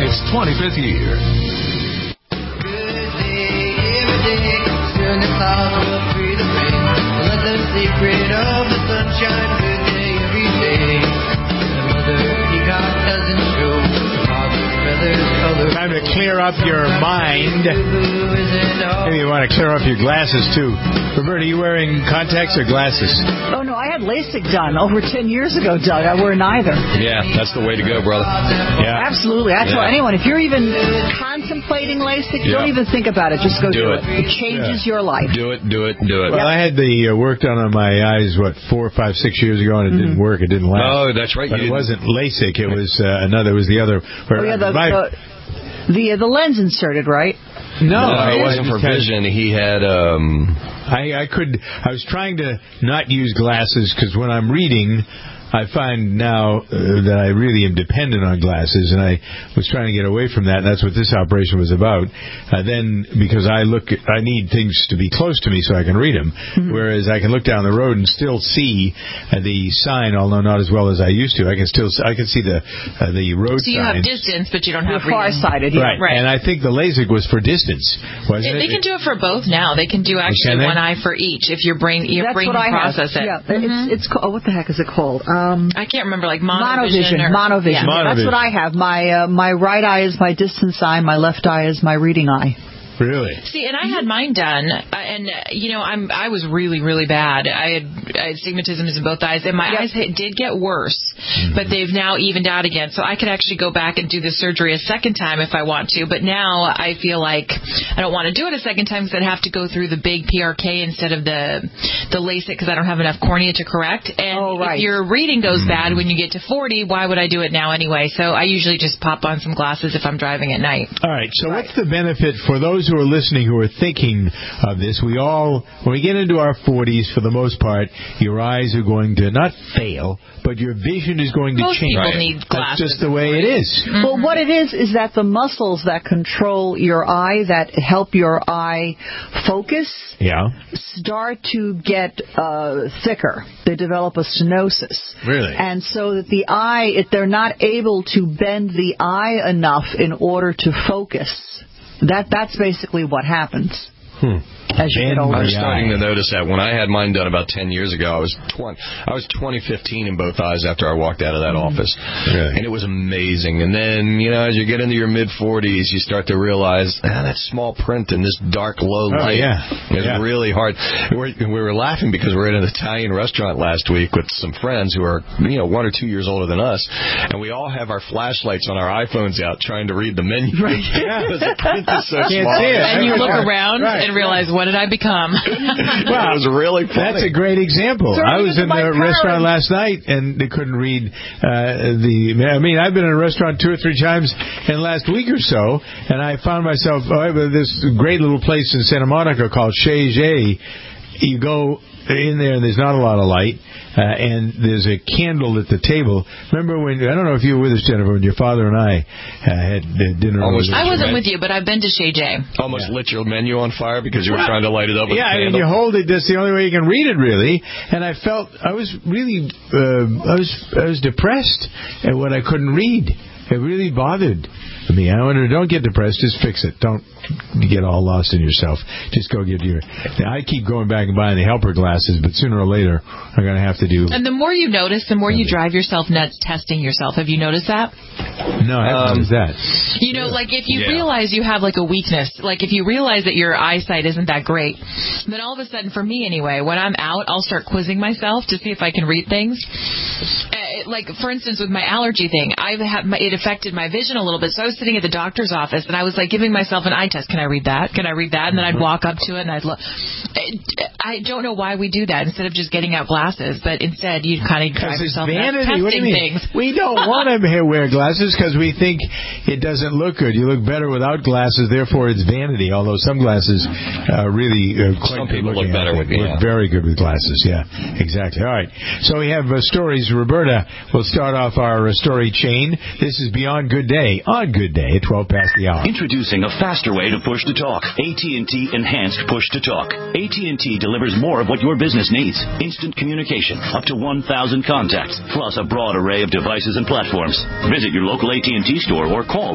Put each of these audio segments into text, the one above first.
its 25th year. Good day, every day. Soon the clouds will free the rain. Let the secret of the sunshine. Good day, every day. The mother peacock doesn't show. The father's feathers color. Time to clear up your mind. Maybe you want to clear up your glasses, too. Roberta, are you wearing contacts or glasses? Oh, no, I had LASIK done over 10 years ago, Doug. I wear neither. Yeah, that's the way to go, brother. Yeah. Absolutely. I tell anyone, if you're even contemplating LASIK, don't even think about it. Just go do it. It changes your life. Do it. Well, I had the work done on my eyes, 4, 5, 6 years ago, and it didn't work. It didn't last. Oh, that's right. But it wasn't LASIK. It was another. It was the other. The lens inserted, right? No, it wasn't for vision. He had. I was trying to not use glasses because when I'm reading, I find now that I really am dependent on glasses, and I was trying to get away from that, and that's what this operation was about. Then, because I need things to be close to me so I can read them, whereas I can look down the road and still see the sign, although not as well as I used to. I can see the road sign. So you have distance, but you don't have reading. Farsighted, right. And I think the LASIK was for distance, wasn't it? They can do it for both now. They can do actually one eye for each if your brain can process it. Yeah, it's called, what the heck is it called? I can't remember, like monovision. Monovision. Yeah. That's what I have. My right eye is my distance eye. My left eye is my reading eye. Really? See, and I had mine done, and I was really, really bad. I had astigmatism in both eyes, and my eyes did get worse, but they've now evened out again. So I could actually go back and do the surgery a second time if I want to. But now I feel like I don't want to do it a second time because I'd have to go through the big PRK instead of the LASIK because I don't have enough cornea to correct. And if your reading goes bad when you get to 40, why would I do it now anyway? So I usually just pop on some glasses if I'm driving at night. All right. So what's the benefit for those who are listening who are thinking of this? When we get into our 40s, for the most part, your eyes are going to not fail, but your vision is going to change. Most people need glasses. That's just the way it is. Well, what it is that the muscles that control your eye, that help your eye focus, start to get thicker. They develop a stenosis. Really? And so that the eye, they're not able to bend the eye enough in order to focus. That's basically what happens. As you get older. I'm starting to notice that. When I had mine done about 10 years ago, I was 2015 in both eyes after I walked out of that office. Really? And it was amazing. And then, as you get into your mid-40s, you start to realize, that small print in this dark, low light is really hard. We were laughing because we were in an Italian restaurant last week with some friends who are, 1 or 2 years older than us, and we all have our flashlights on our iPhones out trying to read the menu. Right. Because the print is so small. And you look around and realize, what did I become? Well, it was really funny. That's a great example. I was in a restaurant last night, and they couldn't read I've been in a restaurant 2 or 3 times in the last week or so, and I found myself this great little place in Santa Monica called Chez Jay. You go in there, and there's not a lot of light, and there's a candle at the table. Remember when, I don't know if you were with us, Jennifer, when your father and I had dinner. I wasn't with you, but I've been to Chez Jay. Almost lit your menu on fire because you were trying to light it up with a candle. And you hold it, that's the only way you can read it, really. And I felt, I was really, I was depressed at what I couldn't read. It really bothered me. I wonder, don't get depressed, just fix it. Don't get all lost in yourself. Just go get I keep going back and buying the helper glasses, but sooner or later I'm going to have to do. And the more you notice, the more you drive yourself nuts testing yourself. Have you noticed that? No, I haven't noticed that. Like if you realize you have like a weakness, like if you realize that your eyesight isn't that great, then all of a sudden, for me anyway, when I'm out, I'll start quizzing myself to see if I can read things. Like, for instance, with my allergy thing, it affected my vision a little bit. So I was sitting at the doctor's office, and I was like giving myself an eye test. Can I read that? Can I read that? And then I'd walk up to it, and I'd look. I don't know why we do that instead of just getting out glasses, but instead you kind of drive yourself nuts testing things. We don't want to wear glasses because we think it doesn't look good. You look better without glasses, therefore it's vanity, although some glasses really quite some people look better with look very good with glasses. Yeah, exactly. All right. So we have stories. Roberta will start off our story chain. This is Beyond Good Day on Good Day at 12 past the hour. Introducing a faster way to push to talk. AT&T Enhanced Push to Talk. AT&T delivers more of what your business needs. Instant communication, up to 1,000 contacts, plus a broad array of devices and platforms. Visit your local AT&T store or call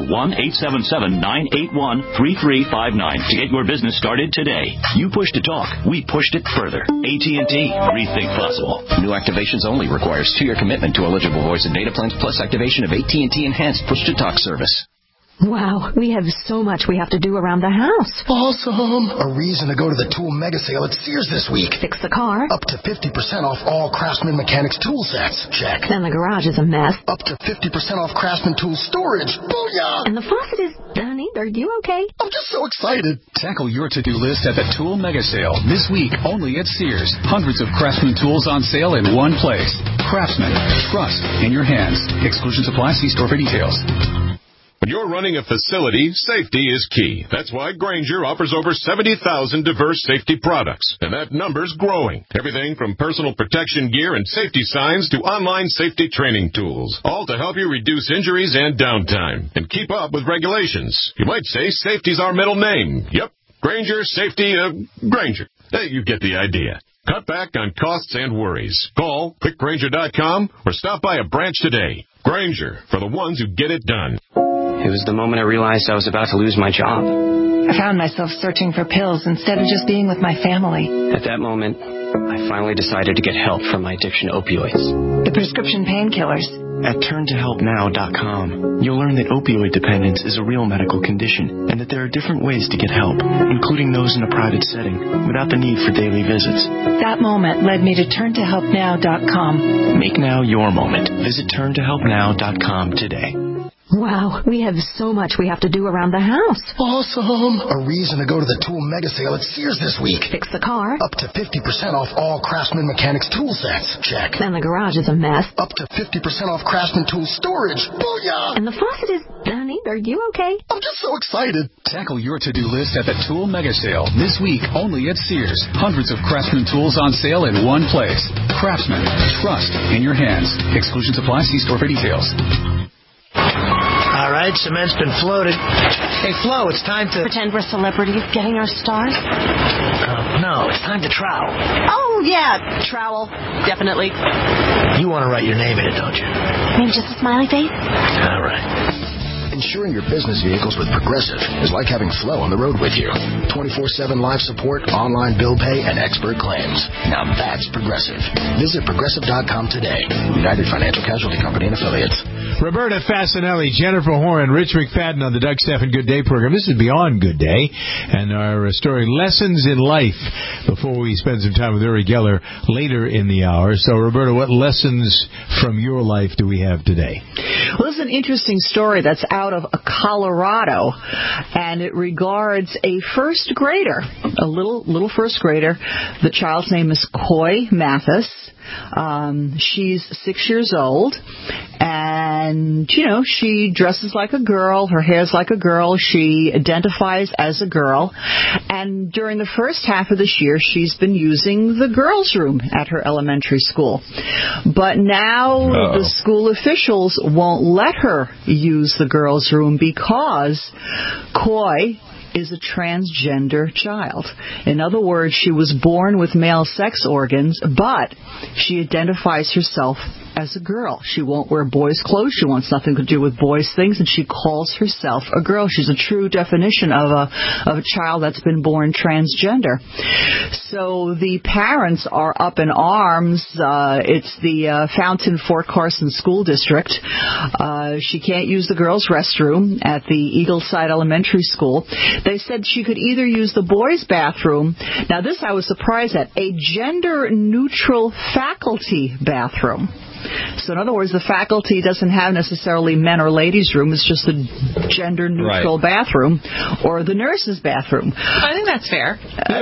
1-877-981-3359 to get your business started today. You push to talk. We pushed it further. AT&T. Rethink possible. New activations only requires 2-year commitment to eligible voice and data plans plus activation of AT&T Enhanced Push-to-Talk service. Wow, we have so much we have to do around the house. Awesome! A reason to go to the Tool Mega Sale at Sears this week. Fix the car. Up to 50% off all Craftsman Mechanics tool sets. Check. Then the garage is a mess. Up to 50% off Craftsman tool storage. Booyah! And the faucet is... Honey, are you okay? I'm just so excited. Tackle your to-do list at the Tool Mega Sale this week only at Sears. Hundreds of Craftsman tools on sale in one place. Craftsman. Trust in your hands. Exclusions apply. See store for details. When you're running a facility, safety is key. That's why Grainger offers over 70,000 diverse safety products, and that number's growing. Everything from personal protection gear and safety signs to online safety training tools, all to help you reduce injuries and downtime and keep up with regulations. You might say safety's our middle name. Yep, Grainger Safety, Grainger. Hey, you get the idea. Cut back on costs and worries. Call quickgrainger.com or stop by a branch today. Grainger, for the ones who get it done. It was the moment I realized I was about to lose my job. I found myself searching for pills instead of just being with my family. At that moment, I finally decided to get help from my addiction to opioids. The prescription painkillers. At turntohelpnow.com, you'll learn that opioid dependence is a real medical condition and that there are different ways to get help, including those in a private setting, without the need for daily visits. That moment led me to turntohelpnow.com. Make now your moment. Visit turntohelpnow.com today. Wow, we have so much we have to do around the house. Awesome! A reason to go to the Tool Mega Sale at Sears this week. Fix the car. Up to 50% off all Craftsman Mechanics tool sets. Check. Then the garage is a mess. Up to 50% off Craftsman tool storage. Booyah! And the faucet is... Honey, are you okay? I'm just so excited. Tackle your to-do list at the Tool Mega Sale this week only at Sears. Hundreds of Craftsman tools on sale in one place. Craftsman. Trust in your hands. Exclusions apply. See store for details. All right, cement's been floated. Hey, Flo, it's time to... Pretend we're celebrities getting our stars? No, it's time to trowel. Oh, yeah, trowel. Definitely. You want to write your name in it, don't you? Maybe just a smiley face? All right. Insuring your business vehicles with Progressive is like having Flo on the road with you. 24/7 live support, online bill pay, and expert claims. Now that's Progressive. Visit Progressive.com today. United Financial Casualty Company and Affiliates. Roberta Fasinelli, Jennifer Horn, Rich McFadden on the Doug Stephan Good Day program. This is Beyond Good Day, and our story, Lessons in Life, before we spend some time with Uri Geller later in the hour. So, Roberta, what lessons from your life do we have today? Well, this is an interesting story that's out of Colorado, and it regards a first grader, a little first grader. The child's name is Coy Mathis. She's 6 years old, and, she dresses like a girl, her hair's like a girl, she identifies as a girl, and during the first half of this year, she's been using the girls' room at her elementary school. But now the school officials won't let her use the girls' room because Coy is a transgender child. In other words, she was born with male sex organs, but she identifies herself as a girl. She won't wear boys' clothes. She wants nothing to do with boys' things, and she calls herself a girl. She's a true definition of a child that's been born transgender. So the parents are up in arms. It's the Fountain Fort Carson School District. She can't use the girls' restroom at the Eagleside Elementary School. They said she could either use the boys' bathroom. Now, this I was surprised at. A gender-neutral faculty bathroom. So, in other words, the faculty doesn't have necessarily men or ladies' room. It's just a gender-neutral bathroom, or the nurse's bathroom. I think that's fair.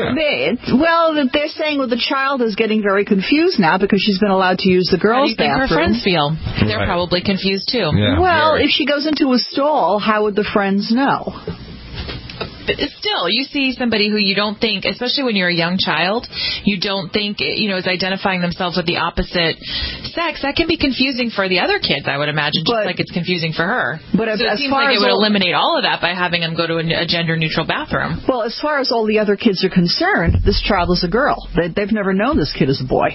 They're saying the child is getting very confused now because she's been allowed to use the girls' bathroom. How do you think her friends feel? They're probably confused, too. Yeah, if she goes into a stall, how would the friends know? still, you see somebody who you don't think, especially when you're a young child, you don't think, is identifying themselves with the opposite sex. That can be confusing for the other kids, I would imagine, just like it's confusing for her. But so it seems like it would eliminate all of that by having them go to a gender-neutral bathroom. Well, as far as all the other kids are concerned, this child is a girl. They've never known this kid as a boy.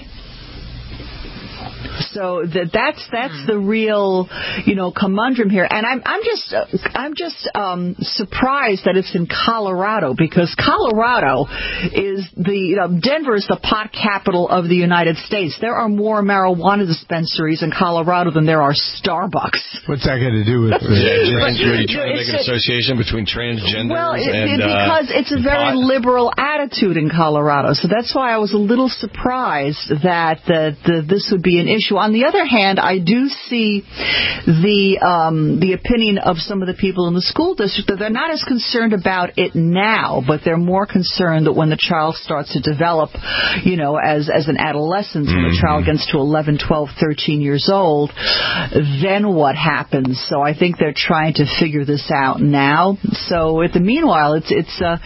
So that's the real, conundrum here. And I'm just surprised that it's in Colorado, because Colorado is Denver is the pot capital of the United States. There are more marijuana dispensaries in Colorado than there are Starbucks. What's that got to do with? Are you trying to make an association between transgenders? Well, because it's a very liberal attitude in Colorado. So that's why I was a little surprised that this would be an issue. On the other hand, I do see the opinion of some of the people in the school district that they're not as concerned about it now, but they're more concerned that when the child starts to develop, as an adolescent, when the child gets to 11, 12, 13 years old, then what happens? So I think they're trying to figure this out now. So at the meanwhile, it's a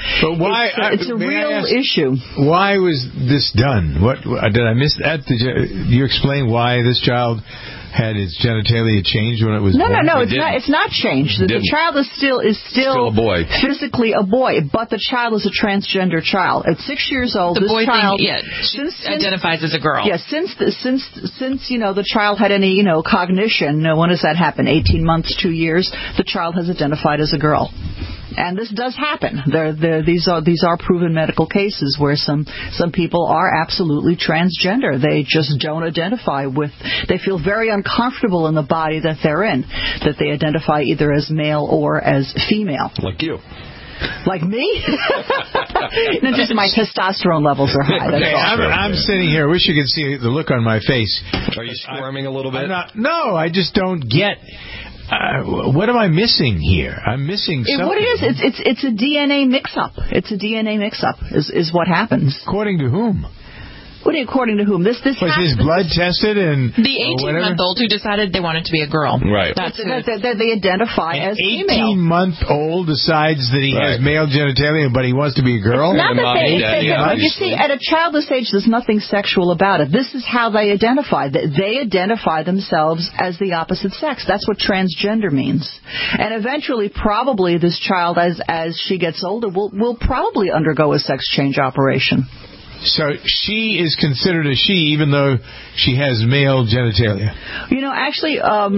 real issue. Why was this done? What did I miss that? Did you explain why this child had its genitalia changed when it was born? No, it's not changed. The child is still a boy. Physically a boy, but the child is a transgender child. At 6 years old, the this boy child identifies as a girl. Yes, since the child had any cognition, when does that happen? 18 months, 2 years, the child has identified as a girl. And this does happen. These are proven medical cases where some people are absolutely transgender. They just don't identify with. They feel very uncomfortable in the body that they're in. That they identify either as male or as female. Like you. Like me? No, just my testosterone levels are high. That's all. I'm sitting here. I wish you could see the look on my face. Are you squirming a little bit? No, I just don't get. What am I missing here? I'm missing something. What it is, it's a DNA mix-up. It's a DNA mix-up is what happens. According to whom? What do you, according to whom? This was his blood tested and the 18-month-old who decided they wanted to be a girl. Right. That they identify as female. 18-month-old decides that he has male genitalia, but he wants to be a girl. It's not that you see, at a childless age, there's nothing sexual about it. This is how they identify. They identify themselves as the opposite sex. That's what transgender means. And eventually, probably this child, as she gets older, will probably undergo a sex change operation. So she is considered a she, even though she has male genitalia. Actually,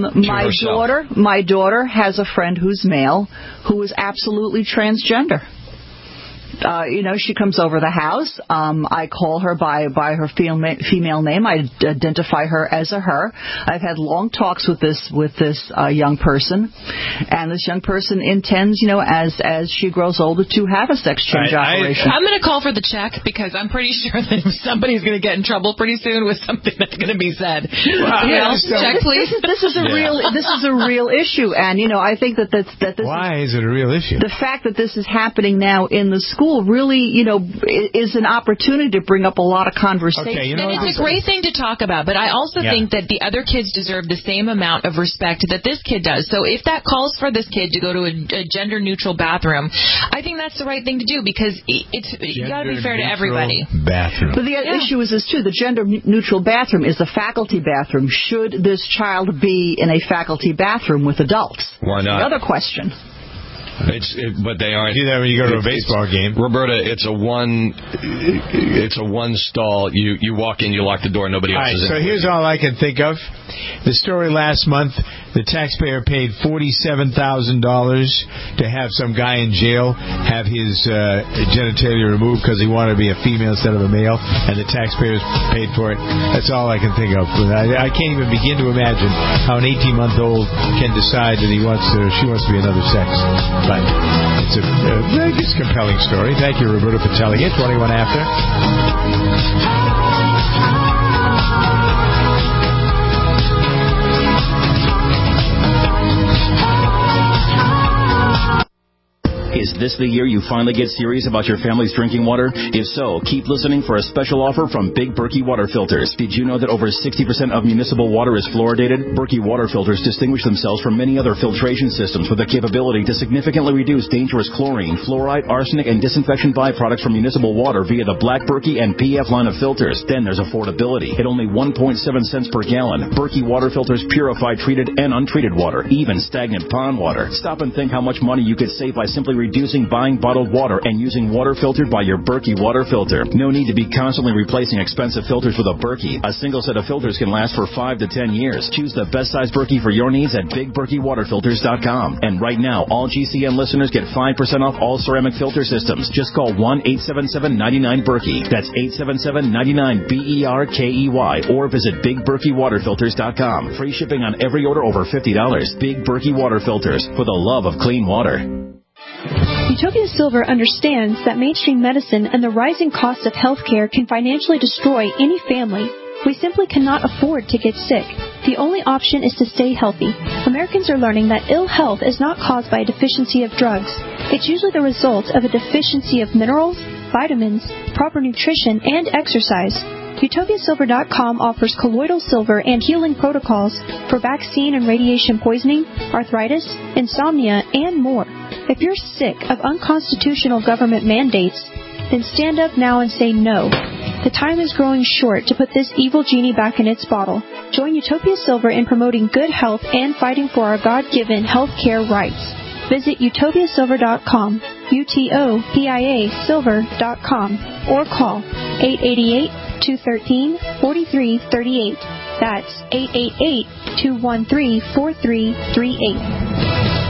my daughter has a friend who's male, who is absolutely transgender. She comes over the house. I call her by her female name. I identify her as a her. I've had long talks with this young person, and this young person intends, as she grows older, to have a sex change operation. I'm going to call for the check because I'm pretty sure that somebody's going to get in trouble pretty soon with something that's going to be said. Check, please. This is a real issue, and I think that this. Why is it a real issue? The fact that this is happening now in the school really, is an opportunity to bring up a lot of conversation. Okay, and it's a great thing to talk about, but I also think that the other kids deserve the same amount of respect that this kid does. So if that calls for this kid to go to a gender-neutral bathroom, I think that's the right thing to do because you got to be fair to everybody. Bathroom. But the issue is this too. The gender-neutral bathroom is the faculty bathroom. Should this child be in a faculty bathroom with adults? Why not? Another question. But they aren't. You do that when you go to a baseball game, Roberta. It's a one stall. You walk in, you lock the door, nobody else is in. So here's all I can think of. The story last month: the taxpayer paid $47,000 to have some guy in jail have his genitalia removed because he wanted to be a female instead of a male, and the taxpayers paid for it. That's all I can think of. I can't even begin to imagine how an 18-month-old can decide that she wants to be another sex. But it's a very compelling story. Thank you, Roberta, for telling it. 21 after. Is this the year you finally get serious about your family's drinking water? If so, keep listening for a special offer from Big Berkey Water Filters. Did you know that over 60% of municipal water is fluoridated? Berkey Water Filters distinguish themselves from many other filtration systems with the capability to significantly reduce dangerous chlorine, fluoride, arsenic, and disinfection byproducts from municipal water via the Black Berkey and PF line of filters. Then there's affordability. At only 1.7 cents per gallon, Berkey Water Filters purify treated and untreated water, even stagnant pond water. Stop and think how much money you could save by simply reducing buying bottled water and using water filtered by your Berkey water filter. No need to be constantly replacing expensive filters with a Berkey. A single set of filters can last for 5 to 10 years. Choose the best size Berkey for your needs at BigBerkeyWaterFilters.com. And right now, all GCN listeners get 5% off all ceramic filter systems. Just call 1-877-99-BERKEY. That's 877-99-BERKEY. Or visit BigBerkeyWaterFilters.com. Free shipping on every order over $50. Big Berkey Water Filters, for the love of clean water. Utopia Silver understands that mainstream medicine and the rising cost of healthcare can financially destroy any family. We simply cannot afford to get sick. The only option is to stay healthy. Americans are learning that ill health is not caused by a deficiency of drugs. It's usually the result of a deficiency of minerals, vitamins, proper nutrition, and exercise. UtopiaSilver.com offers colloidal silver and healing protocols for vaccine and radiation poisoning, arthritis, insomnia, and more. If you're sick of unconstitutional government mandates, then stand up now and say no. The time is growing short to put this evil genie back in its bottle. Join Utopia Silver in promoting good health and fighting for our God-given health care rights. Visit utopiasilver.com, UTOPIA silver.com, or call 888-213-4338. That's 888-213-4338.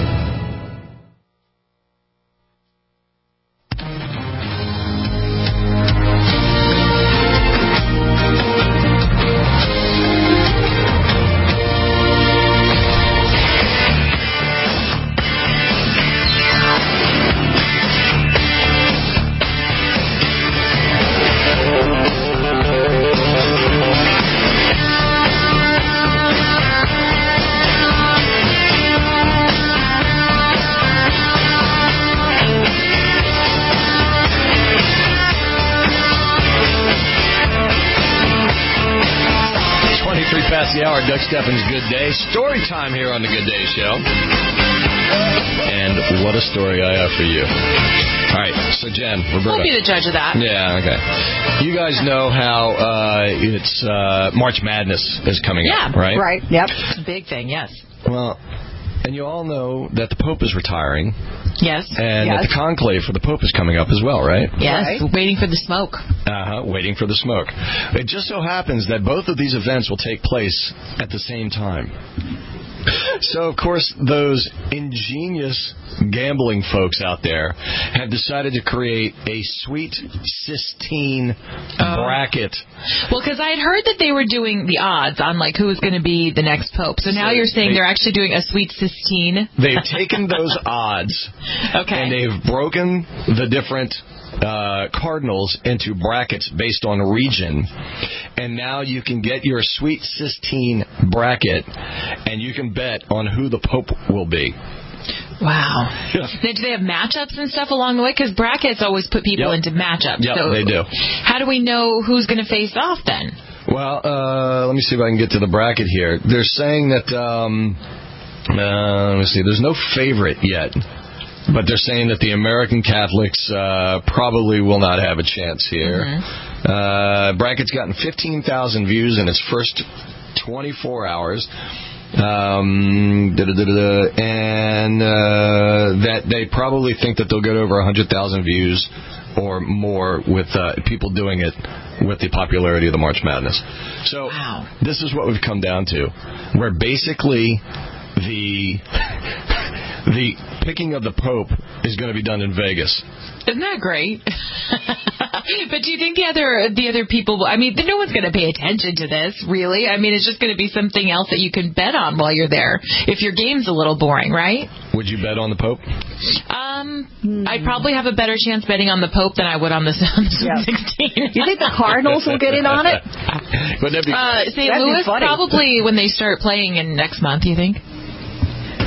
Doug Steffens' Good Day. Story time here on the Good Day Show. And what a story I have for you. All right, so Jen, Roberta. I'll be the judge of that. Yeah, okay. You guys know how it's March Madness is coming up, right? Right, yep. It's a big thing, yes. Well, and you all know that the Pope is retiring. Yes. And that the conclave for the Pope is coming up as well, right? Yes, waiting for the smoke. Waiting for the smoke. It just so happens that both of these events will take place at the same time. So, of course, those ingenious gambling folks out there have decided to create a Sweet Sistine bracket. Well, because I had heard that they were doing the odds on, like, who was going to be the next pope. So now you're saying they're actually doing a Sweet Sistine? They've taken those odds, and they've broken the different cardinals into brackets based on region, and now you can get your Sweet Sistine bracket, and you can bet on who the Pope will be. Wow. Now, do they have matchups and stuff along the way? Because brackets always put people into matchups. Yep, so they do. How do we know who's going to face off then? Well, let me see if I can get to the bracket here. They're saying that, let me see, there's no favorite yet. But they're saying that the American Catholics probably will not have a chance here. Mm-hmm. Bracket's gotten 15,000 views in its first 24 hours. And that they probably think that they'll get over 100,000 views or more with people doing it with the popularity of the March Madness. So this is what we've come down to, where basically the picking of the Pope is going to be done in Vegas. Isn't that great? But do you think the other people, I mean, no one's going to pay attention to this, really. I mean, it's just going to be something else that you can bet on while you're there if your game's a little boring, right? Would you bet on the Pope? I'd probably have a better chance betting on the Pope than I would on the 16. You think the Cardinals will get in on it? Wouldn't that be St. Louis, probably when they start playing in next month, you think?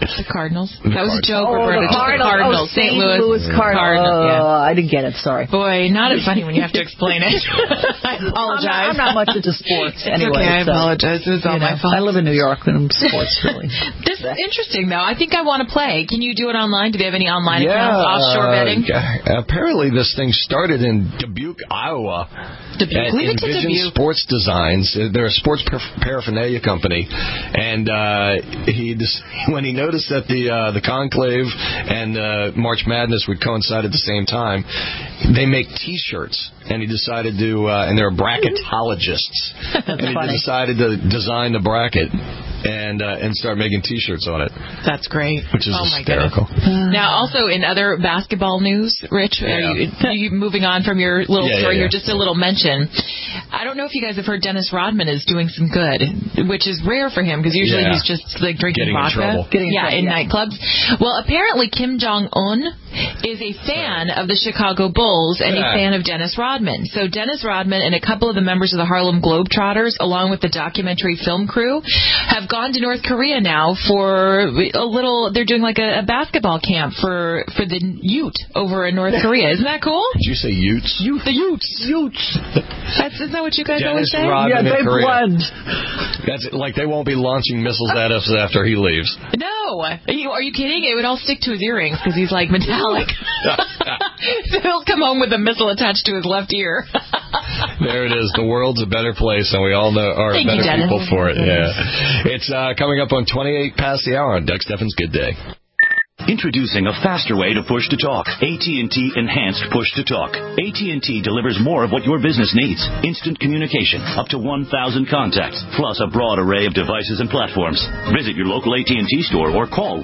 The Cardinals. That was a joke, Roberta. The Cardinals. St. Louis Cardinals. Yeah. I didn't get it. Sorry. Boy, not as funny when you have to explain it. I apologize. I'm not much into sports anyway. Okay, I apologize. It was all my fault. I live in New York and sports really. This is interesting, though. I think I want to play. Can you do it online? Do they have any online accounts? Offshore betting? Apparently, this thing started in Dubuque, Iowa. At Envision Sports Designs. They're a sports paraphernalia company, and when he noticed that the Conclave and March Madness would coincide at the same time, they make T-shirts, and he decided to, and they're bracketologists, and he decided to design the bracket and start making T-shirts on it. That's great. Which is hysterical. Now, also in other basketball news, Rich, are you moving on from your little story here? Just a little mention. I don't know if you guys have heard Dennis Rodman is doing some good, which is rare for him because usually he's just like drinking vodka. In nightclubs. Well, apparently Kim Jong-un is a fan of the Chicago Bulls and a fan of Dennis Rodman. So Dennis Rodman and a couple of the members of the Harlem Globetrotters, along with the documentary film crew, have gone to North Korea now for a little. They're doing like a basketball camp for the Ute over in North Korea. Isn't that cool? Did you say Utes? The Utes. Isn't that what you guys always say? Rodman they blend. That's it, like they won't be launching missiles at us after he leaves. No. Are you kidding? It would all stick to his earrings because he's like metallic. He'll come home with a missile attached to his left ear. There it is. The world's a better place, and we all are better people for it. Yeah. It's coming up on 28 past the hour on Doug Steffens' Good Day. Introducing a faster way to push to talk. AT&T Enhanced Push to Talk. AT&T delivers more of what your business needs. Instant communication, up to 1,000 contacts, plus a broad array of devices and platforms. Visit your local AT&T store or call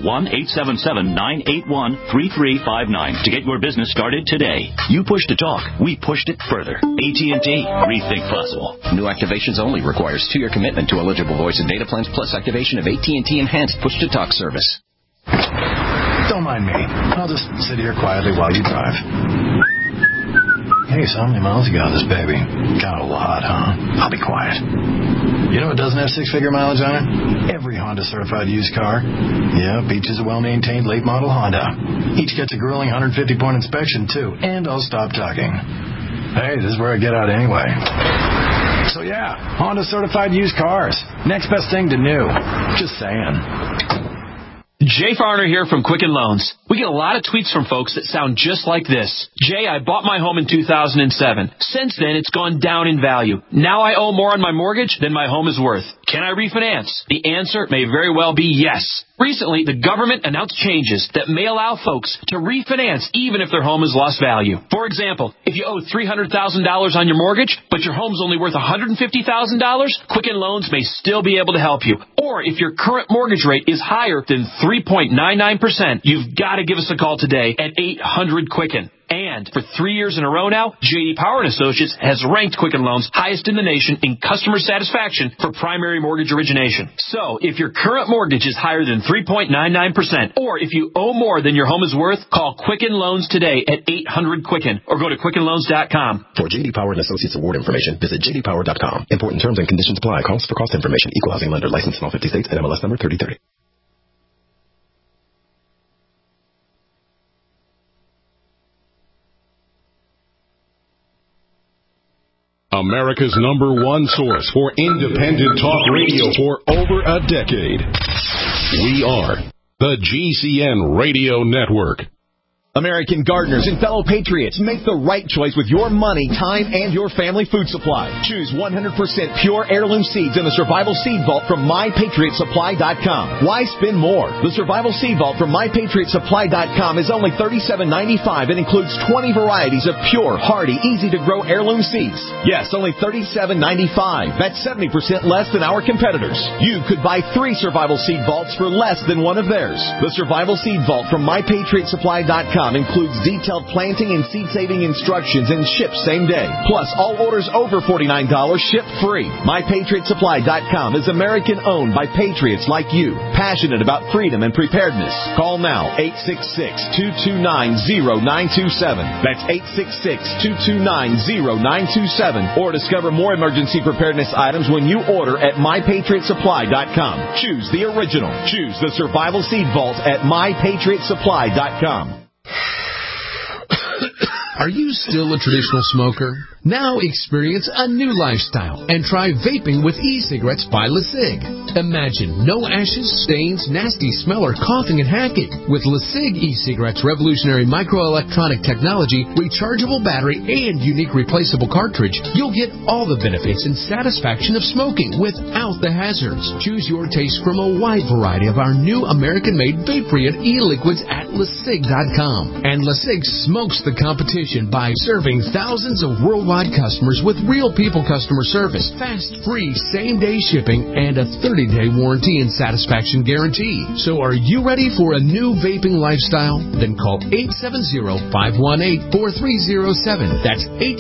1-877-981-3359 to get your business started today. You push to talk. We pushed it further. AT&T. Rethink possible. New activations only requires 2-year commitment to eligible voice and data plans plus activation of AT&T Enhanced Push to Talk service. Don't mind me. I'll just sit here quietly while you drive. Hey, so how many miles you got on this baby? Got a lot, huh? I'll be quiet. You know it doesn't have 6-figure mileage on it? Every Honda certified used car. Yeah, each is a well-maintained late model Honda. Each gets a grueling 150-point inspection, too. And I'll stop talking. Hey, this is where I get out anyway. So yeah, Honda certified used cars. Next best thing to new. Just saying. Jay Farner here from Quicken Loans. We get a lot of tweets from folks that sound just like this. Jay, I bought my home in 2007. Since then, it's gone down in value. Now I owe more on my mortgage than my home is worth. Can I refinance? The answer may very well be yes. Recently, the government announced changes that may allow folks to refinance even if their home has lost value. For example, if you owe $300,000 on your mortgage, but your home's only worth $150,000, Quicken Loans may still be able to help you. Or if your current mortgage rate is higher than 3.99%, you've got to give us a call today at 800-QUICKEN. And for 3 years in a row now, J.D. Power & Associates has ranked Quicken Loans highest in the nation in customer satisfaction for primary mortgage origination. So, if your current mortgage is higher than 3.99%, or if you owe more than your home is worth, call Quicken Loans today at 800-QUICKEN or go to QuickenLoans.com. For J.D. Power & Associates award information, visit jdpower.com. Important terms and conditions apply. Calls for cost information. Equal housing lender. Licensed in all 50 states. NMLS number 3030. America's #1 source for independent talk radio for over a decade. We are the GCN Radio Network. American gardeners and fellow patriots, make the right choice with your money, time, and your family food supply. Choose 100% pure heirloom seeds in the Survival Seed Vault from MyPatriotSupply.com. Why spend more? The Survival Seed Vault from MyPatriotSupply.com is only $37.95 and includes 20 varieties of pure, hardy, easy-to-grow heirloom seeds. Yes, only $37.95. That's 70% less than our competitors. You could buy 3 Survival Seed Vaults for less than one of theirs. The Survival Seed Vault from MyPatriotSupply.com. MyPatriotSupply.com includes detailed planting and seed-saving instructions and ships same day. Plus, all orders over $49 ship free. MyPatriotSupply.com is American-owned by patriots like you, passionate about freedom and preparedness. Call now, 866-229-0927. That's 866-229-0927. Or discover more emergency preparedness items when you order at MyPatriotSupply.com. Choose the original. Choose the Survival Seed Vault at MyPatriotSupply.com. Are you still a traditional smoker? Now experience a new lifestyle and try vaping with e-cigarettes by LeSig. Imagine no ashes, stains, nasty smell, or coughing and hacking. With LeSig e-cigarettes' revolutionary microelectronic technology, rechargeable battery, and unique replaceable cartridge, you'll get all the benefits and satisfaction of smoking without the hazards. Choose your taste from a wide variety of our new American-made vape-free and e-liquids at LeSig.com. And LeSig smokes the competition by serving thousands of worldwide customers with real people customer service, fast, free, same-day shipping, and a 30-day warranty and satisfaction guarantee. So are you ready for a new vaping lifestyle? Then call 870-518-4307. That's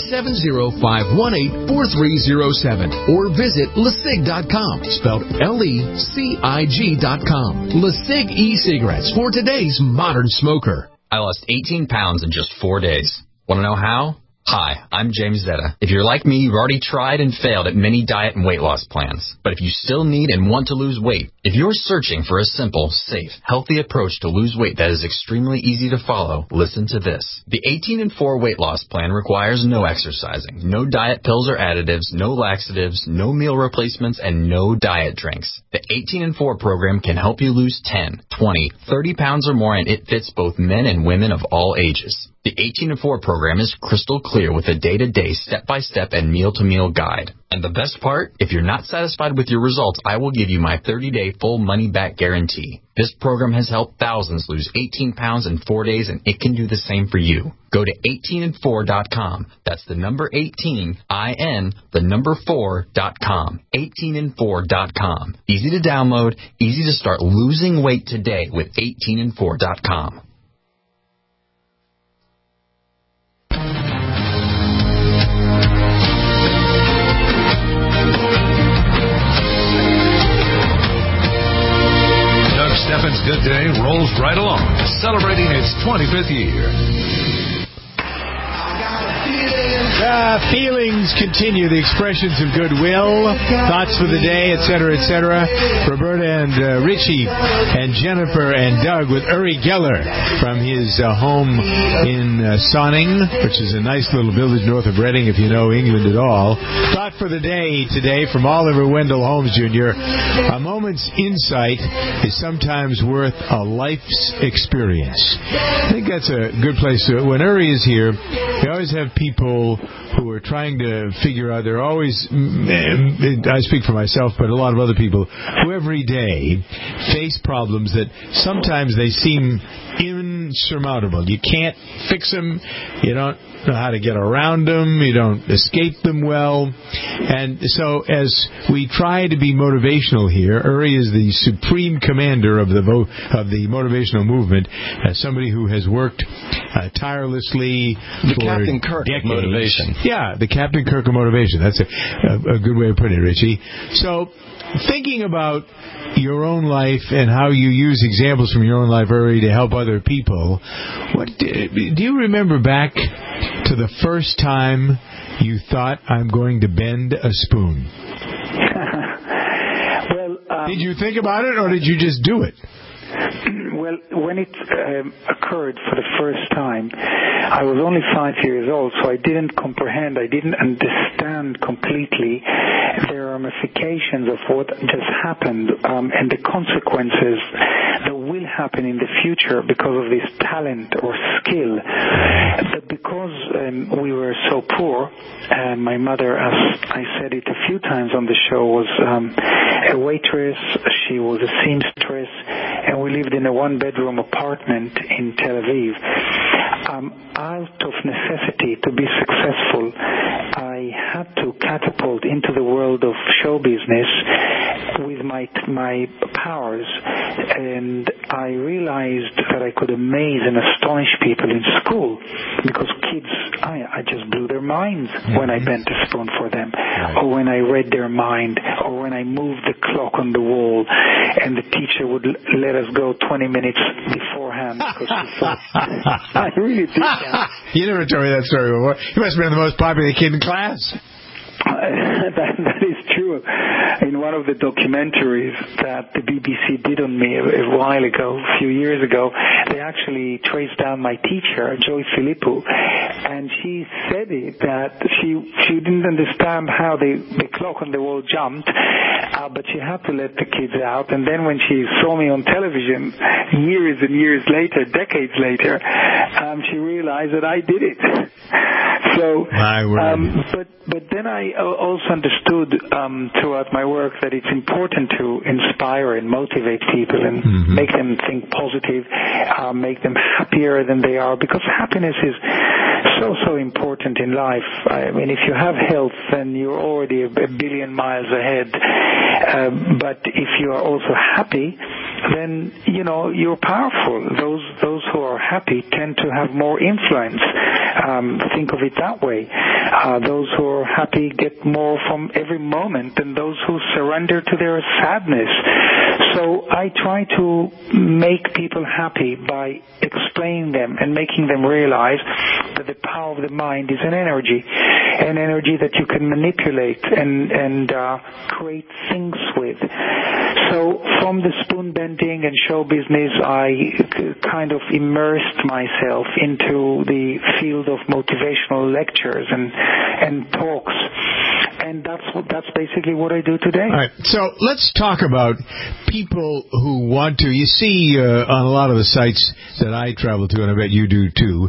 870-518-4307. Or visit LeSig.com, spelled LECIG.com. LeSig e-cigarettes for today's modern smoker. I lost 18 pounds in just 4 days. Want to know how? Hi, I'm James Zetta. If you're like me, you've already tried and failed at many diet and weight loss plans. But if you still need and want to lose weight, if you're searching for a simple, safe, healthy approach to lose weight that is extremely easy to follow, listen to this. The 18 and 4 weight loss plan requires no exercising, no diet pills or additives, no laxatives, no meal replacements, and no diet drinks. The 18 and 4 program can help you lose 10, 20, 30 pounds or more, and it fits both men and women of all ages. The 18 and 4 program is crystal clear with a day-to-day, step-by-step, and meal-to-meal guide. And the best part? If you're not satisfied with your results, I will give you my 30-day full money-back guarantee. This program has helped thousands lose 18 pounds in 4 days, and it can do the same for you. Go to 18and4.com. That's the number 18, I-N, the number 4.com. 18and4.com. Easy to download, easy to start losing weight today with 18and4.com. Steffens Good Day rolls right along, celebrating its 25th year. Feelings continue, the expressions of goodwill, thoughts for the day, etc., etc. Roberta and Richie and Jennifer and Doug with Uri Geller from his home in Sonning, which is a nice little village north of Reading, if you know England at all. Thought for the day today from Oliver Wendell Holmes Jr. A moment's insight is sometimes worth a life's experience. I think that's a good place to... When Uri is here, we always have people who are trying to figure out, they're always, I speak for myself, but a lot of other people, who every day face problems that sometimes they seem insurmountable. You can't fix them, you don't know how to get around them, you don't escape them well. And so as we try to be motivational here, Uri is the supreme commander of the motivational movement, as somebody who has worked tirelessly the for Captain Kirk decades. Of motivation. Yeah, the Captain Kirk of motivation. That's a good way of putting it, Richie. So, thinking about your own life and how you use examples from your own life, Uri, to help other people, do you remember back to the first time you thought, I'm going to bend a spoon? Did you think about it, or did you just do it? Well, when it occurred for the first time, I was only 5 years old, so I didn't comprehend, I didn't understand completely the ramifications of what just happened and the consequences that will happen in the future because of this talent or skill. But because we were so poor, my mother, as I said it a few times on the show, was a waitress, she was a seamstress, and we lived in a one-bedroom apartment in Tel Aviv. out of necessity to be successful, I had to catapult into the world of show business with my powers, and I realized that I could amaze and astonish people in school because kids, I just blew their minds when I bent a spoon for them, or when I read their mind, or when I moved the clock on the wall and the teacher would let us go 20 minutes beforehand because she thought I really did that. You never told me that story before. You must have been the most popular kid in class. That is true. In one of the documentaries that the BBC did on me a while ago, a few years ago, they actually traced down my teacher, Joy Philippou, and she said that she didn't understand how the clock on the wall jumped, but she had to let the kids out. And then when she saw me on television years and years later, decades later, she realized that I did it. So, but then I also understood throughout my work that it's important to inspire and motivate people and make them think positive, make them happier than they are, because happiness is so important in life. I mean, if you have health, then you're already a billion miles ahead. But if you are also happy, then you're powerful. Those who are happy tend to have more influence. Think of it that way. Those who are happy get more from every moment than those who surrender to their sadness. So I try to make people happy by explaining them and making them realize that the power of the mind is an energy that you can manipulate and create things with. So from the spoon bending and show business, I kind of immersed myself into the field of motivational lectures and talks. And that's basically what I do today. All right. So let's talk about people who want to. You see on a lot of the sites that I travel to, and I bet you do too,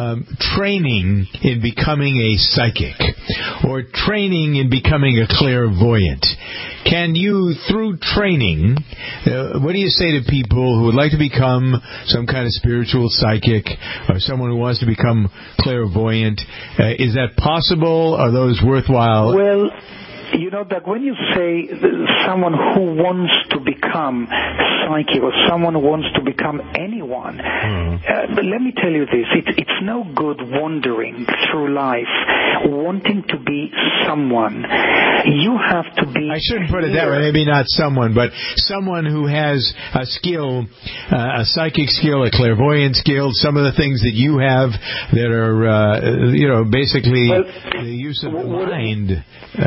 training in becoming a psychic or training in becoming a clairvoyant. Can you, through training, what do you say to people who would like to become some kind of spiritual psychic or someone who wants to become clairvoyant? Is that possible? Are those worthwhile? Well, that when you say someone who wants to become psychic or someone who wants to become anyone, but let me tell you this, it's no good wandering through life wanting to be someone. You have to be... I shouldn't put it that way, maybe not someone, but someone who has a skill, a psychic skill, a clairvoyant skill, some of the things that you have that are, basically the use of the mind.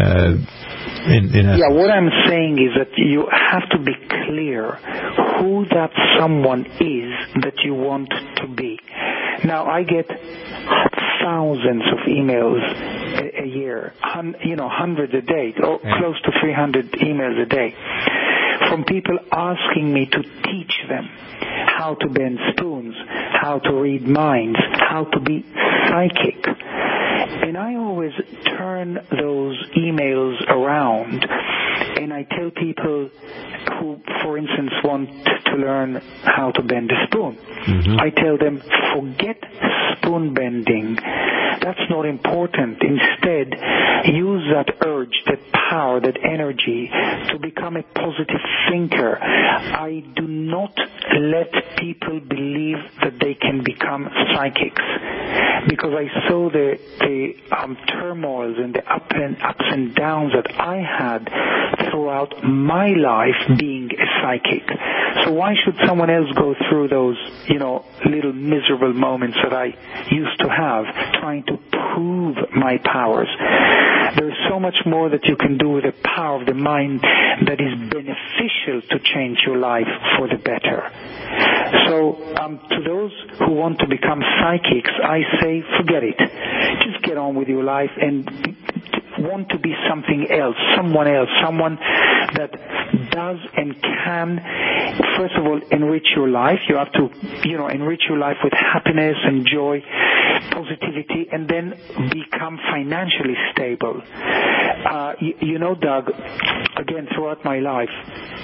What I'm saying is that you have to be clear who that someone is that you want to be. Now, I get thousands of emails a year, hundreds a day, or close to 300 emails a day, from people asking me to teach them how to bend spoons, how to read minds, how to be psychic. And I always turn those emails around and I tell people who, for instance, want to learn how to bend a spoon. I tell them, forget spoon bending. That's not important. Instead, use that urge, that power, that energy to become a positive thinker. I do not let people believe that they can become psychics, because I saw the turmoils and the ups and downs that I had throughout my life being a psychic. So why should someone else go through those, little miserable moments that I used to have, trying to prove my powers? There's so much more that you can do with the power of the mind that is beneficial to change your life for the better. So to those who want to become psychics, I say forget it. Just get on with your life and want to be something else, someone that does and can, first of all, enrich your life. You have to, enrich your life with happiness and joy, positivity, and then become financially stable. Doug, again, throughout my life,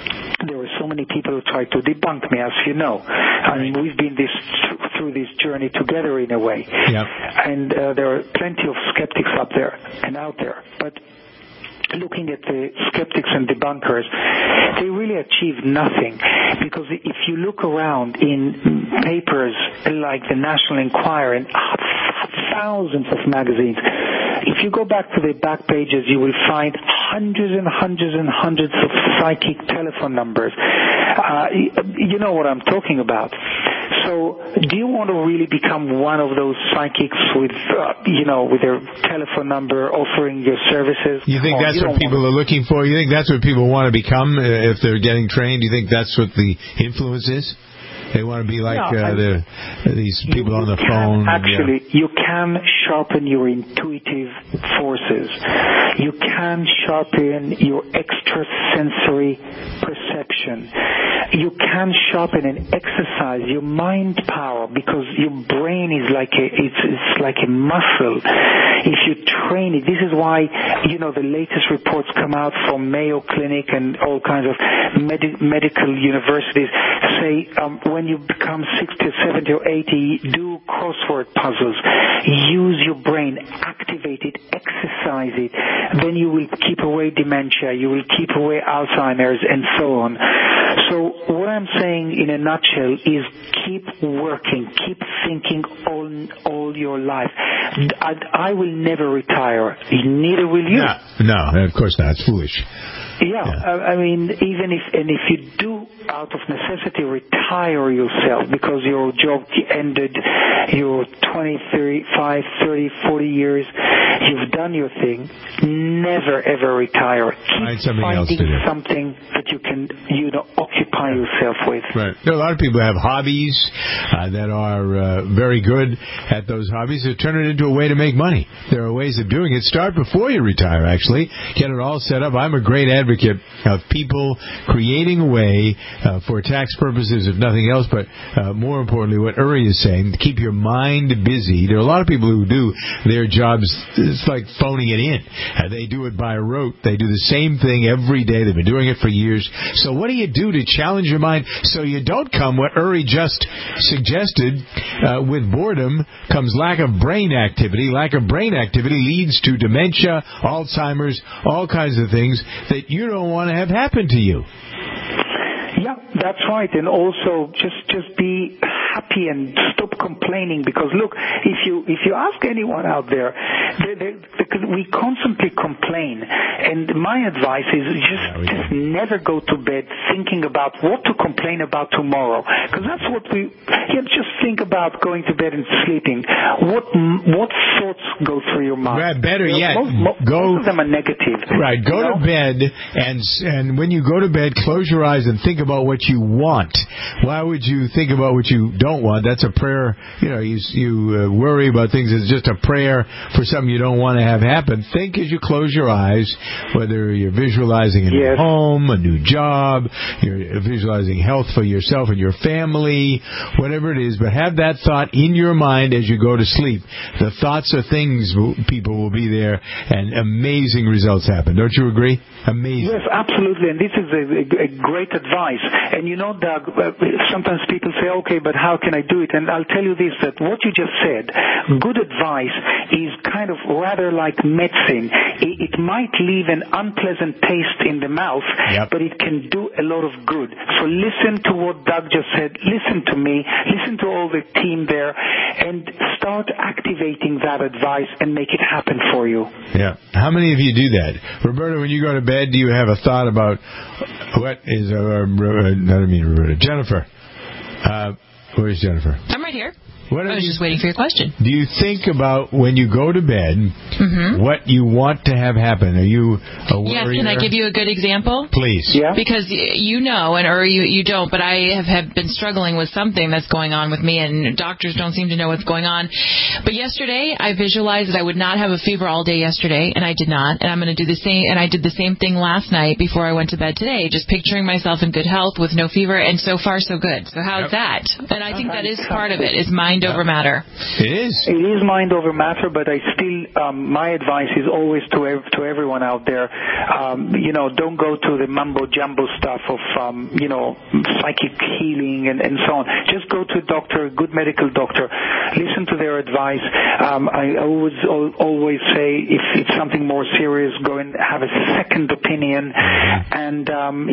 there were so many people who tried to debunk me, as you know. I mean, we've been through this journey together in a way. Yep. And there are plenty of skeptics up there and out there. But looking at the skeptics and debunkers, they really achieve nothing, because if you look around in papers like the National Enquirer and thousands of magazines, if you go back to the back pages, you will find hundreds and hundreds and hundreds of psychic telephone numbers. You know what I'm talking about. So, do you want to really become one of those psychics with their telephone number offering your services? You think that's what people are looking for? You think that's what people want to become if they're getting trained? You think that's what the influence is? They want to be like these people on the phone. Actually, you can sharpen your intuitive forces. You can sharpen your extrasensory perception. You can sharpen and exercise your mind power, because your brain is like it's like a muscle. If you train it, this is why the latest reports come out from Mayo Clinic and all kinds of medical universities say when you become 60 or 70 or 80, do crossword puzzles. Use your brain, activate it, exercise it. Then you will keep away dementia, you will keep away Alzheimer's, and so on. So what I'm saying in a nutshell is keep working, keep thinking all your life. I will never retire. Neither will you. No, of course not. It's foolish. Yeah, I mean, if you do out of necessity retire yourself because your job ended, your 20, 35, 30, 40 years, you've done your thing, never ever retire. Keep finding something that you can, occupy yourself with. Right. There are a lot of people who have hobbies that are very good at those hobbies that turn it into a way to make money. There are ways of doing it. Start before you retire, actually. Get it all set up. I'm a great advocate of people creating a way for tax purposes, if nothing else, but more importantly, what Uri is saying, to keep your mind busy. There are a lot of people who do their jobs, it's like phoning it in. They do it by rote. They do the same thing every day. They've been doing it for years. So what do you do to challenge your mind so you don't come what Uri just suggested? With boredom comes lack of brain activity. Lack of brain activity leads to dementia, Alzheimer's, all kinds of things that you don't want to have happen to you. Yeah, that's right. And also just be happy and stop complaining, because look, if you ask anyone out there, we constantly complain, and my advice is just never go to bed thinking about what to complain about tomorrow, because that's what just think about going to bed and sleeping. What thoughts go through your mind? Right, better yet, most of them are negative. Right, go to bed, and when you go to bed, close your eyes and think about what you want. Why would you think about what you don't want? That's a prayer. You worry about things. It's just a prayer for something you don't want to have happen. Think as you close your eyes, whether you're visualizing a new home, a new job, you're visualizing health for yourself and your family, whatever it is, but have that thought in your mind as you go to sleep. The thoughts are things, people will be there, and amazing results happen. Don't you agree? Amazing. Yes, absolutely, and this is a great advice. And Doug, sometimes people say, okay, but how can I do it? And I'll tell you this, that what you just said, good advice is kind of rather like medicine. It might leave an unpleasant taste in the mouth, but it can do a lot of good. So listen to what Doug just said. Listen to me. Listen to all the team there, and start activating that advice and make it happen for you. Yeah. How many of you do that? Roberta, when you go to bed, do you have a thought about what is... Jennifer. Where's Jennifer? I'm right here. I was just waiting for your question. Do you think about, when you go to bed, what you want to have happen? Are you a worrier? Yes, can I give you a good example? Please. Yeah. Because you know, or you don't, but I have been struggling with something that's going on with me, and doctors don't seem to know what's going on. But yesterday, I visualized that I would not have a fever all day yesterday, and I did not. And I'm going to do the same, and I did the same thing last night before I went to bed today, just picturing myself in good health with no fever, and so far so good. So how's that? And I think that is part of it, is mind mind over matter. It is. It is mind over matter, but I still, my advice is always to everyone out there, don't go to the mumbo-jumbo stuff of, psychic healing and so on. Just go to a doctor, a good medical doctor. Listen to their advice. I always say if it's something more serious, go and have a second opinion. And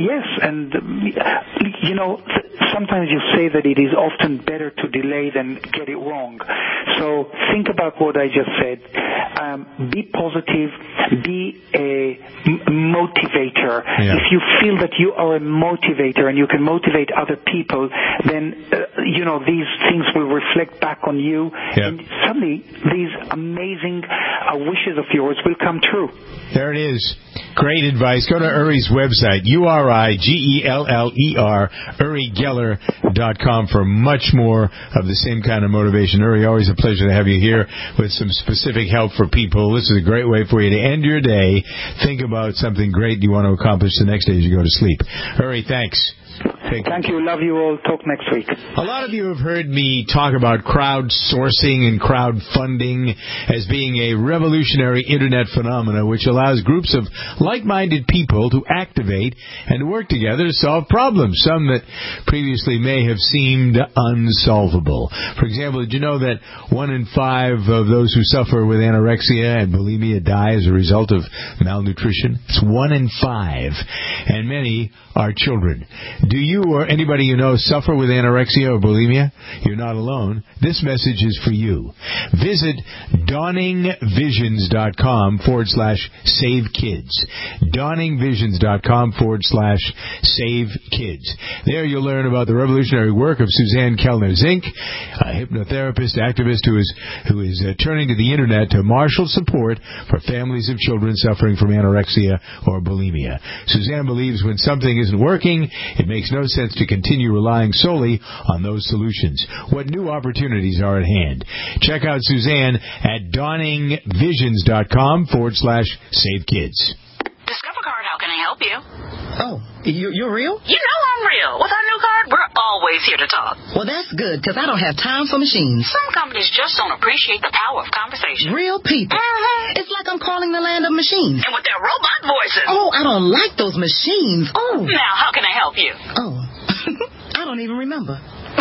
sometimes you say that it is often better to delay than get it wrong. So think about what I just said. Be positive. Be a motivator. Yeah. If you feel that you are a motivator and you can motivate other people, then these things will reflect back on you, and suddenly these amazing wishes of yours will come true. There it is. Great advice. Go to Uri's website, URIGELLER, UriGeller.com for much more of the same kind of motivation. Uri, always a pleasure to have you here with some specific help for people. This is a great way for you to end your day. Think about something great you want to accomplish the next day as you go to sleep. Uri, thanks. Thank you. Love you all. Talk next week. A lot of you have heard me talk about crowdsourcing and crowdfunding as being a revolutionary internet phenomena which allows groups of like-minded people to activate and work together to solve problems, some that previously may have seemed unsolvable. For example, did you know that 1 in 5 of those who suffer with anorexia and bulimia die as a result of malnutrition? It's 1 in 5, and many are children. Do you or anybody you know suffer with anorexia or bulimia? You're not alone. This message is for you. Visit dawningvisions.com/savekids. dawningvisions.com/savekids. There you'll learn about the revolutionary work of Suzanne Kellner-Zink, a hypnotherapist, activist who is turning to the internet to marshal support for families of children suffering from anorexia or bulimia. Suzanne believes when something isn't working, it makes no sense to continue relying solely on those solutions. What new opportunities are at hand? Check out Suzanne at dawningvisions.com/savekids. Discover Card, how can I help you? Oh, you're real? You know I'm real. With our new card, we're always here to talk. Well, that's good, because I don't have time for machines. Some companies just don't appreciate the power of conversation. Real people. It's like I'm calling the land of machines. And with their robot voices. Oh, I don't like those machines. Oh. Now, how can I help you? Oh, I don't even remember.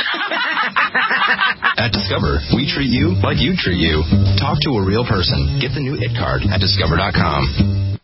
At Discover, we treat you like you treat you. Talk to a real person. Get the new IT card at Discover.com.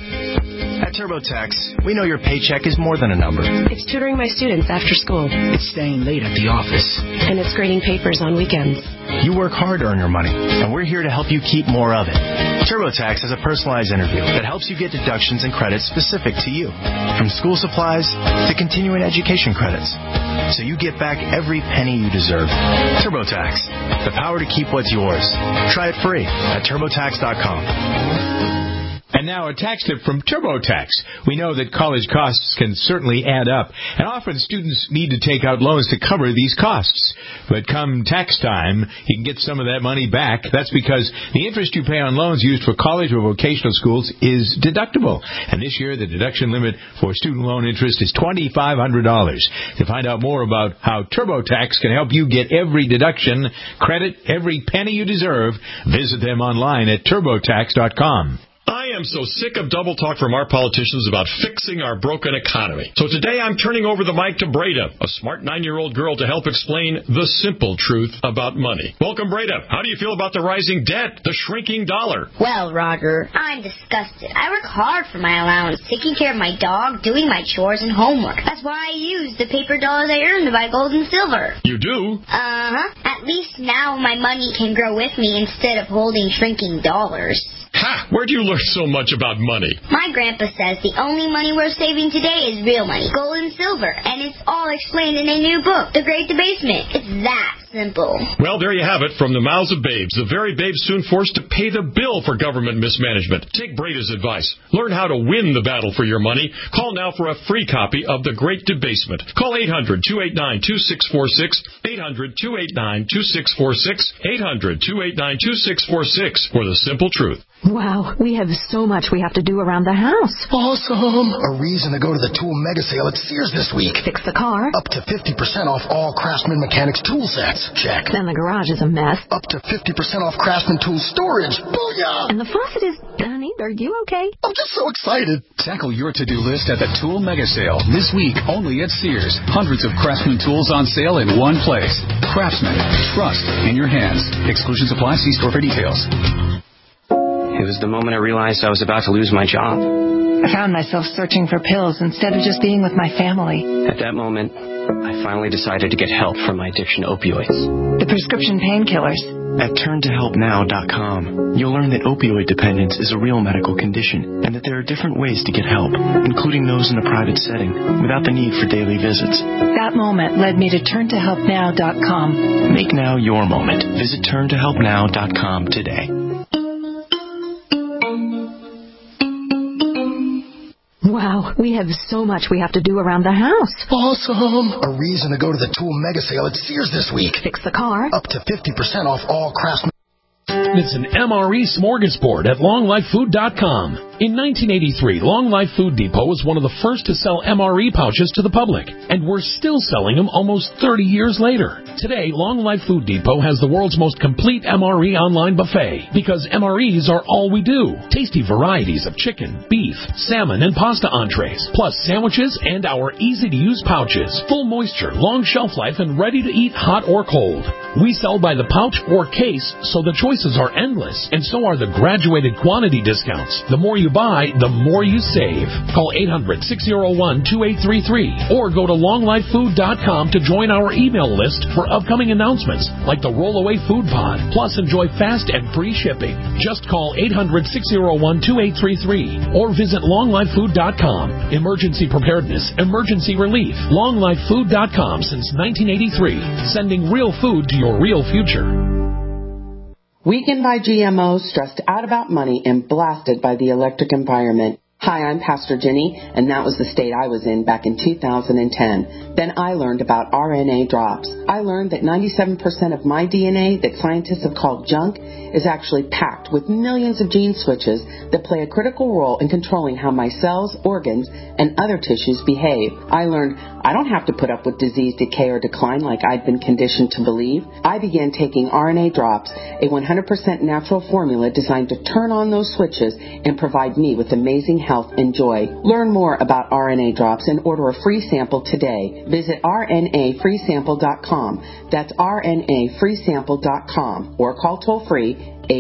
At TurboTax, we know your paycheck is more than a number. It's tutoring my students after school. It's staying late at the office. And it's grading papers on weekends. You work hard to earn your money, and we're here to help you keep more of it. TurboTax has a personalized interview that helps you get deductions and credits specific to you, from school supplies to continuing education credits, so you get back every penny you deserve. TurboTax, the power to keep what's yours. Try it free at TurboTax.com. And now a tax tip from TurboTax. We know that college costs can certainly add up, and often students need to take out loans to cover these costs. But come tax time, you can get some of that money back. That's because the interest you pay on loans used for college or vocational schools is deductible. And this year, the deduction limit for student loan interest is $2,500. To find out more about how TurboTax can help you get every deduction, credit every penny you deserve, visit them online at TurboTax.com. I am so sick of double talk from our politicians about fixing our broken economy. So today I'm turning over the mic to Breda, a smart 9-year-old girl, to help explain the simple truth about money. Welcome, Breda. How do you feel about the rising debt, the shrinking dollar? Well, Roger, I'm disgusted. I work hard for my allowance, taking care of my dog, doing my chores and homework. That's why I use the paper dollars I earned to buy gold and silver. You do? Uh-huh. At least now my money can grow with me instead of holding shrinking dollars. Ha! Where'd you learn so much about money? My grandpa says the only money worth saving today is real money, gold and silver, and it's all explained in a new book, The Great Debasement. It's that simple. Well, there you have it, from the mouths of babes. The very babes soon forced to pay the bill for government mismanagement. Take Breda's advice. Learn how to win the battle for your money. Call now for a free copy of The Great Debasement. Call 800-289-2646, 800-289-2646, 800-289-2646 for the simple truth. Wow, we have so much we have to do around the house. Awesome! A reason to go to the Tool Mega Sale at Sears this week. Fix the car. Up to 50% off all Craftsman Mechanics tool sets. Check. Then the garage is a mess. Up to 50% off Craftsman tool storage. Booyah! And the faucet is... Honey, are you okay? I'm just so excited. Tackle your to-do list at the Tool Mega Sale this week only at Sears. Hundreds of Craftsman tools on sale in one place. Craftsman. Trust in your hands. Exclusions apply. See store for details. It was the moment I realized I was about to lose my job. I found myself searching for pills instead of just being with my family. At that moment, I finally decided to get help from my addiction to opioids. The prescription painkillers. At turntohelpnow.com, you'll learn that opioid dependence is a real medical condition and that there are different ways to get help, including those in a private setting, without the need for daily visits. That moment led me to turntohelpnow.com. Make now your moment. Visit turntohelpnow.com today. Wow, we have so much we have to do around the house. Awesome! A reason to go to the Tool Mega Sale at Sears this week. Fix the car. Up to 50% off all Craftsman. It's an MRE smorgasbord at LongLifeFood.com. In 1983, Long Life Food Depot was one of the first to sell MRE pouches to the public, and we're still selling them almost 30 years later. Today, Long Life Food Depot has the world's most complete MRE online buffet, because MREs are all we do. Tasty varieties of chicken, beef, salmon, and pasta entrees, plus sandwiches and our easy-to-use pouches. Full moisture, long shelf life, and ready to eat hot or cold. We sell by the pouch or case, so the choices are endless, and so are the graduated quantity discounts. The more you buy, the more you save. Call 800-601-2833 or go to longlifefood.com to join our email list for upcoming announcements like the Rollaway Food Pod. Plus, enjoy fast and free shipping. Just call 800-601-2833 or visit longlifefood.com. Emergency preparedness, emergency relief. Longlifefood.com since 1983. Sending real food to your real future. Weakened by GMOs, stressed out about money, and blasted by the electric environment. Hi, I'm Pastor Jenny, and that was the state I was in back in 2010. Then I learned about RNA drops. I learned that 97% of my DNA that scientists have called junk is actually packed with millions of gene switches that play a critical role in controlling how my cells, organs, and other tissues behave. I learned I don't have to put up with disease, decay, or decline like I'd been conditioned to believe. I began taking RNA drops, a 100% natural formula designed to turn on those switches and provide me with amazing health and joy. Learn more about RNA drops and order a free sample today. Visit rnafreesample.com. That's rnafreesample.com or call toll-free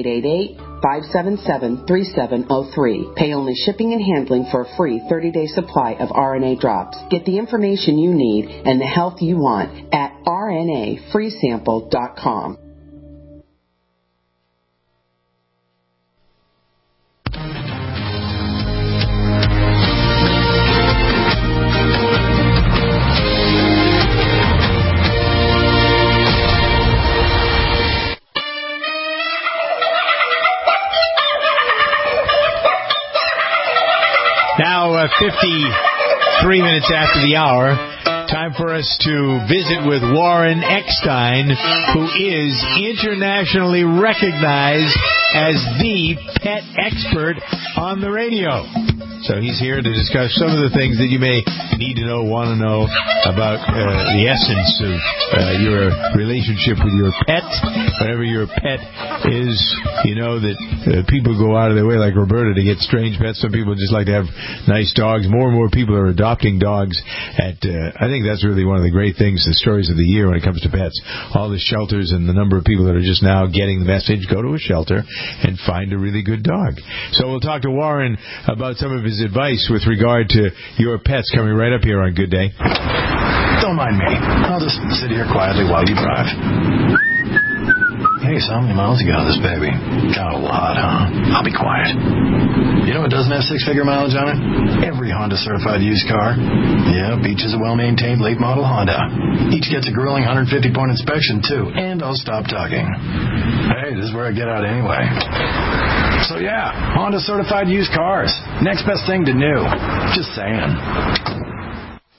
888-577-3703. Pay only shipping and handling for a free 30-day supply of RNA drops. Get the information you need and the health you want at rnafreesample.com. Now, 53 minutes after the hour, time for us to visit with Warren Eckstein, who is internationally recognized as the pet expert on the radio. So he's here to discuss some of the things that you may need to know, want to know about the essence of your relationship with your pet. Whatever your pet is, you know that people go out of their way, like Roberta, to get strange pets. Some people just like to have nice dogs. More and more people are adopting dogs. I think that's really one of the great things, the stories of the year when it comes to pets. All the shelters and the number of people that are just now getting the message, go to a shelter and find a really good dog. So we'll talk to Warren about some of his advice with regard to your pets coming right up here on Good Day. Don't mind me. I'll just sit here quietly while you drive. Hey, so how many miles you got on this baby? Got a lot, huh? I'll be quiet. You know it doesn't have six-figure mileage on it? Every Honda-certified used car. Yep, each is a well-maintained late-model Honda. Each gets a grueling 150-point inspection, too. And I'll stop talking. Hey, this is where I get out anyway. So, yeah, Honda-certified used cars. Next best thing to new. Just saying.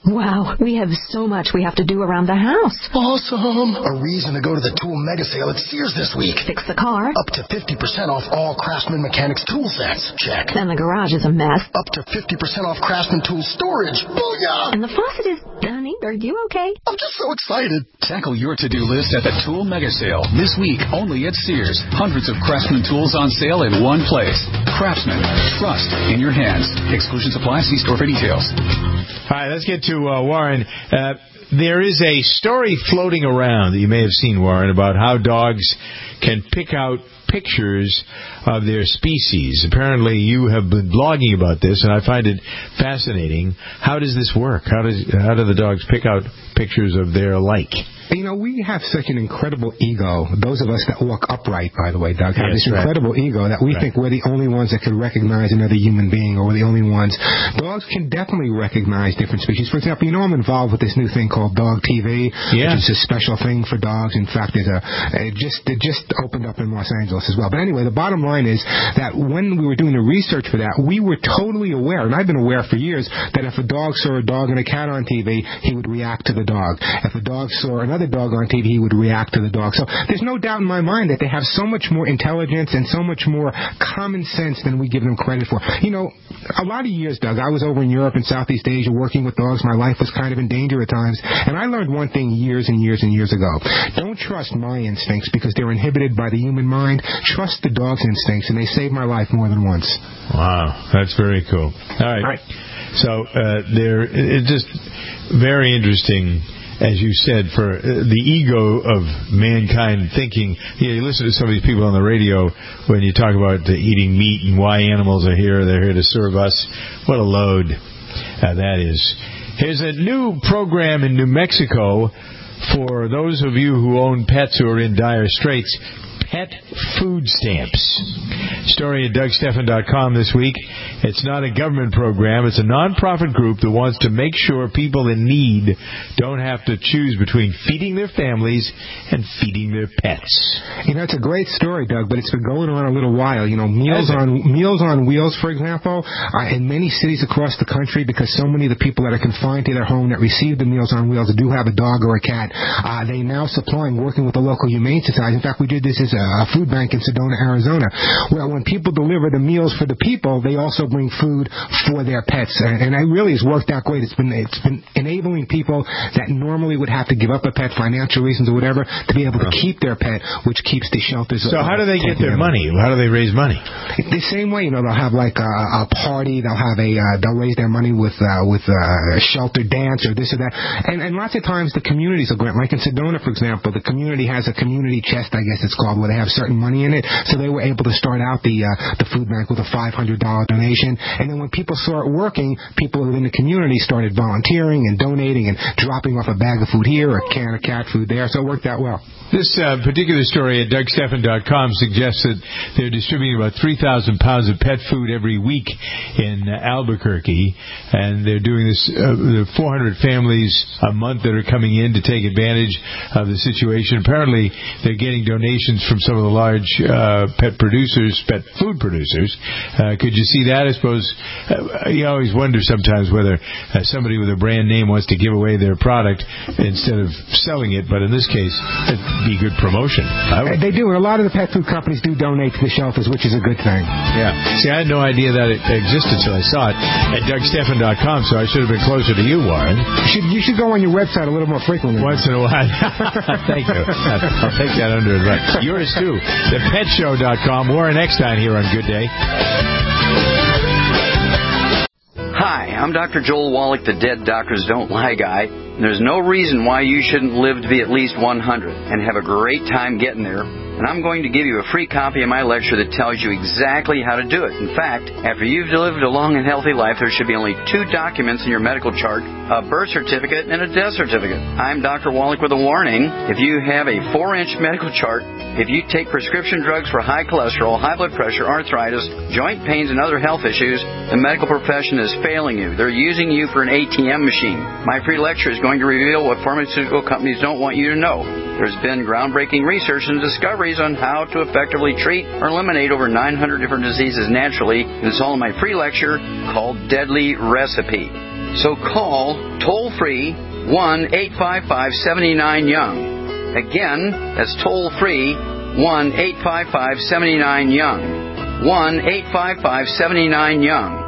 Wow, we have so much we have to do around the house. Awesome. A reason to go to the Tool Mega Sale at Sears this week. Fix the car. Up to 50% off all Craftsman Mechanics tool sets. Check. And the garage is a mess. Up to 50% off Craftsman tool storage. Booyah! And the faucet is... Honey, are you okay? I'm just so excited. Tackle your to-do list at the Tool Mega Sale this week only at Sears. Hundreds of Craftsman tools on sale in one place. Craftsman. Trust in your hands. Exclusions apply. See store for details. All right, let's get to Warren. There is a story floating around that you may have seen, Warren, about how dogs can pick out pictures of their species. Apparently, you have been blogging about this, and I find it fascinating. How does this work? How do the dogs pick out pictures of their like? You know, we have such an incredible ego. Those of us that walk upright, by the way, Doug, have this incredible ego that we think we're the only ones that could recognize another human being, or we're the only ones. Dogs can definitely recognize different species. For example, you know, I'm involved with this new thing called Dog TV, which is a special thing for dogs. In fact, it just opened up in Los Angeles as well. But anyway, the bottom line is that when we were doing the research for that, we were totally aware, and I've been aware for years, that if a dog saw a dog and a cat on TV, he would react to the dog. If a dog saw another dog on TV, he would react to the dog. So there's no doubt in my mind that they have so much more intelligence and so much more common sense than we give them credit for. You know, a lot of years, Doug, I was over in Europe and Southeast Asia working with dogs. My life was kind of in danger at times. And I learned one thing years and years and years ago. Don't trust my instincts because they're inhibited by the human mind. Trust the dog's instincts, and they saved my life more than once. Wow, that's very cool. All right. So it's just very interesting, as you said, for the ego of mankind thinking. You listen to some of these people on the radio when you talk about eating meat and why animals are here. They're here to serve us. What a load that is. Here's a new program in New Mexico for those of you who own pets who are in dire straits. Pet food stamps. Story at DougStephan.com this week. It's not a government program. It's a non-profit group that wants to make sure people in need don't have to choose between feeding their families and feeding their pets. You know, it's a great story, Doug, but it's been going on a little while. You know, Meals on Wheels, for example, in many cities across the country, because so many of the people that are confined to their home that receive the Meals on Wheels do have a dog or a cat, they now supplying, working with the local humane society. In fact, we did this as a food bank in Sedona, Arizona, where when people deliver the meals for the people, they also bring food for their pets. And it really has worked out great. It's been enabling people that normally would have to give up a pet, financial reasons or whatever, to be able to keep their pet, which keeps the shelters. So how do they get their money? How do they raise money? The same way, you know, they'll have like a party, they'll raise their money with a shelter dance or this or that. And lots of times the communities will grant, like in Sedona, for example, the community has a community chest, I guess it's called, where they have certain money in it. So they were able to start out the food bank with a $500 donation. And then when people saw it working, people within the community started volunteering and donating and dropping off a bag of food here or a can of cat food there. So it worked out well. This particular story at DougStephan.com suggests that they're distributing about 3,000 pounds of pet food every week in Albuquerque. And they're doing this, 400 families a month that are coming in to take advantage of the situation. Apparently, they're getting donations from some of the large pet food producers. Could you see that? I suppose you always wonder sometimes whether somebody with a brand name wants to give away their product instead of selling it. But in this case, it'd be good promotion. They do, and a lot of the pet food companies do donate to the shelters, which is a good thing. Yeah. See, I had no idea that it existed until I saw it at DougStephan.com, so I should have been closer to you, Warren. You should go on your website a little more frequently. Once in a while. Thank you. I'll take that under advice. Yours, too. ThePetShow.com. Warren Eckstein here on Good Day. Hi, I'm Dr. Joel Wallach, the Dead Doctors Don't Lie guy. There's no reason why you shouldn't live to be at least 100 and have a great time getting there. And I'm going to give you a free copy of my lecture that tells you exactly how to do it. In fact, after you've lived a long and healthy life, there should be only 2 documents in your medical chart, a birth certificate and a death certificate. I'm Dr. Wallach with a warning. If you have a 4-inch medical chart, if you take prescription drugs for high cholesterol, high blood pressure, arthritis, joint pains, and other health issues, the medical profession is failing you. They're using you for an ATM machine. My free lecture is going to reveal what pharmaceutical companies don't want you to know. There's been groundbreaking research and discoveries on how to effectively treat or eliminate over 900 different diseases naturally. And it's all in my free lecture called Deadly Recipe. So call toll-free 1-855-79-YOUNG. Again, that's toll-free 1-855-79-YOUNG. 1-855-79-YOUNG.